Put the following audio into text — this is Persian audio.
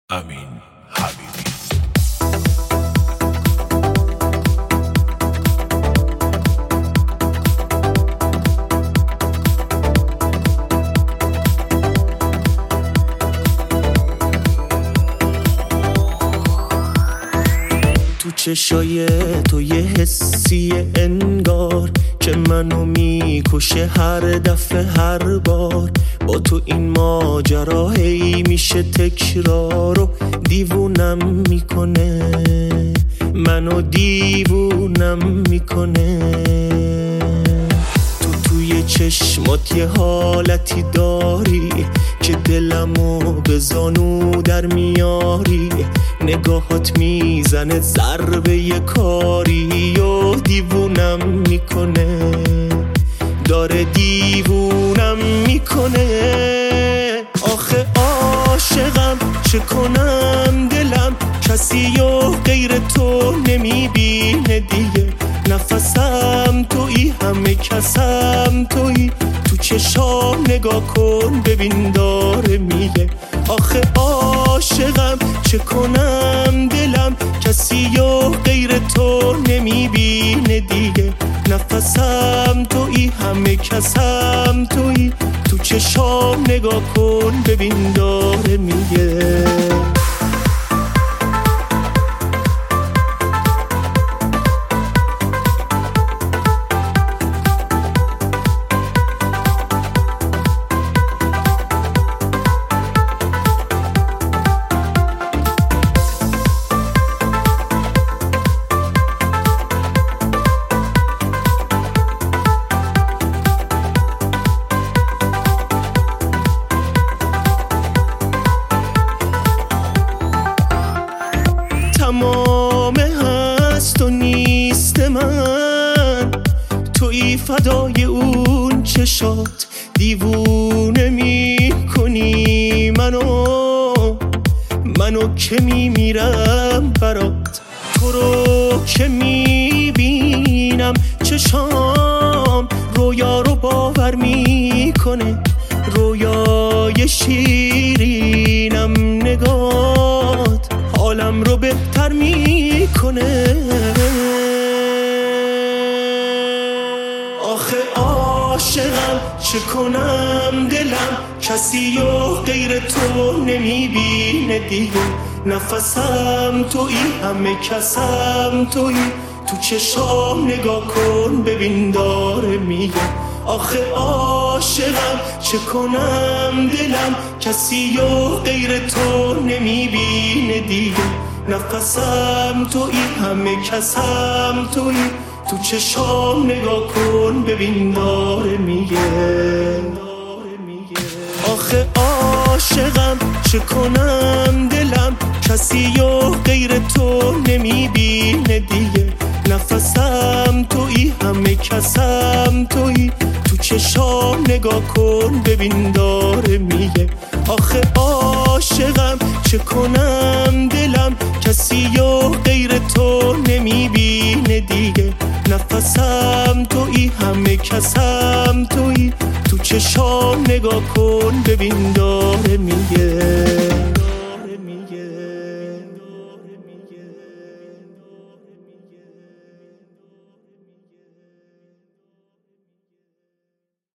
امین حبیبی. تو چشای تو یه حسی انگار که منو میکشه هر دفعه هر بار. با تو این ماجرا هی میشه تکرار و دیوونم میکنه، منو دیوونم میکنه. توی چشمات یه حالتی داری که دلمو به زانو در میاری. نگاهات میزنه ضربه یه کاری و دیوونم میکنه، داره دیوونم میکنه. آخه عاشقم چه کنم، دلم کسی و غیر تو نمیبینه دیگه. نفسم تویی، همه کسم تویی. تو چشام نگاه کن ببین داره میگه. آخه عاشقم چه کنم، دلم کسی و غیر تو نمیبینه دیگه. نفسم تویی، همه کسم تویی. تو چشام نگاه کن ببین داره میگه. تمام هست و نیست من، تویی فدای اون چشات. دیوونه میکنی منو که میمیرم برات. تو رو که میبینم چشام رویا رو باور میکنه. رویای شیرینم نگات حالم رو بهتر میکنه. آخه عاشقم چه کنم، دلم کسی و غیر تو نمیبینه دیگه. نفسم تویی، همه کسم تویی. تو چشام نگاه کن ببین داره میگه. آخه عاشقم چه کنم، دلم کسی و غیر تو نمیبینه دیگه. نفسم تویی، همه کسم تویی. تو چشام نگاه کن ببین داره میگه. آخه عاشقم چه کنم، دلم کسی و غیر تو نمیبینه دیگه. نفسم تویی، همه کسم تویی. تو چشام نگاه کن ببین داره میگه. آخه عاشقم چه کنم، دلم کسی و غیر تو نمیبینه دیگه. نفسم تویی، همه کسم تویی. تو چشام نگاه کن ببین داره میگه.